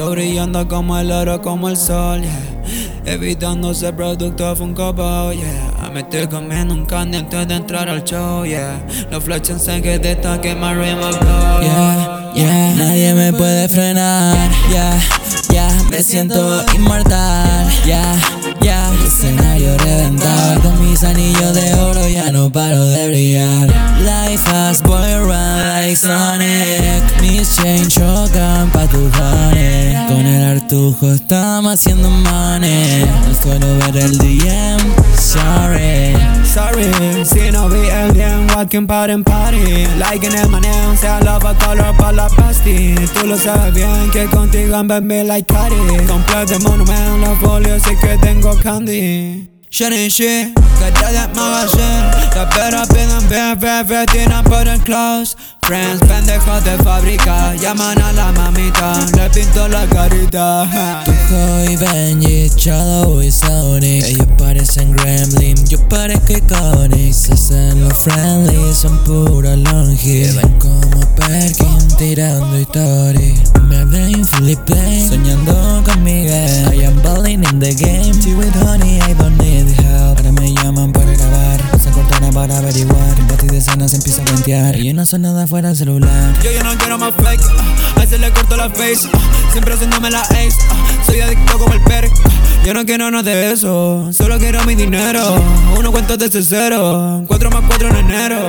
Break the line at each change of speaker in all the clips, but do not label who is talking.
Estoy brillando como el oro, como el sol, yeah. Evitando ser producto Funko Pop, yeah. Me estoy comiendo un candy antes de entrar al show, yeah. Los flashes en que te toque my rainbow glow,
yeah, yeah. Nadie me puede frenar, yeah, yeah. Me siento inmortal, yeah, yeah. Escenario reventado, con mis anillos de oro ya no paro de brillar. Life fast boy run like Sonic. Mis chains chocan pa' tus honey. Con el artujo estamos haciendo money. No suelo ver el DM, sorry.
Sorry, si no vi el bien, walking party en party. Like en el maneo, sea love a color pa' la pasti. Tú lo sabes bien que contigo I'm baby like Cardi. Completo de monument, los folios sí que tengo candy. Shining shit, que te des magazine. Raperos piden bien, tiran por el close. Friends, pendejos de fábrica, llaman a la mamita, le pinto la carita.
Tuco y Benji, Shadow y Sonic. Ellos parecen Gremlin, yo parezco iconic. Se hacen los friendly, son puros longi. Ven como Perkin, tirando stories. Me ven flipping, soñando con Miguel. I am balling in the game, tea with honey, I don't need help. Ahora me llaman para grabar, usan Cortana para averiguar. En bati de escenas empiezo a cuentear, y yo no soy nada fuera del celular.
Yo no quiero más fake, a ese le corto la face, siempre haciéndome la ace, soy adicto como el perk. Yo no quiero nada de eso, solo quiero mi dinero. Uno cuento desde cero, 4 más 4 en enero.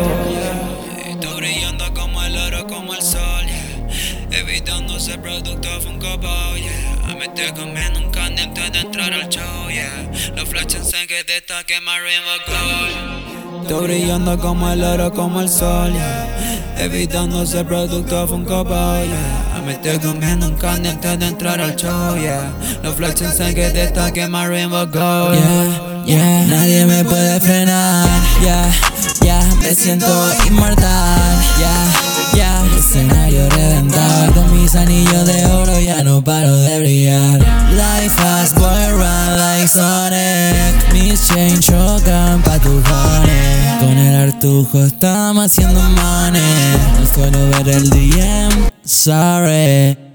Estoy brillando como el oro, como el sol, yeah. Evitando ser producto Funko Pop, yeah. Me estoy comiendo un candy antes de entrar al show, yeah. Los flashes en que te toque my rainbow glow. Estoy brillando como el oro, como el sol, yeah. Evitando ser producto Funko Pop, yeah. Me estoy comiendo un candy antes de entrar al show, yeah. Los flashes en que te toque my rainbow glow,
yeah, yeah. Nadie me puede frenar, yeah, yeah. Me siento inmortal, yeah, yeah. Escenario reventado, con mis anillos de oro ya no paro de brillar. Life fast boy run like Sonic. Mis chains chocan pa' tus honey. Con el artujo estamos haciendo money. No suelo ver el DM, sorry.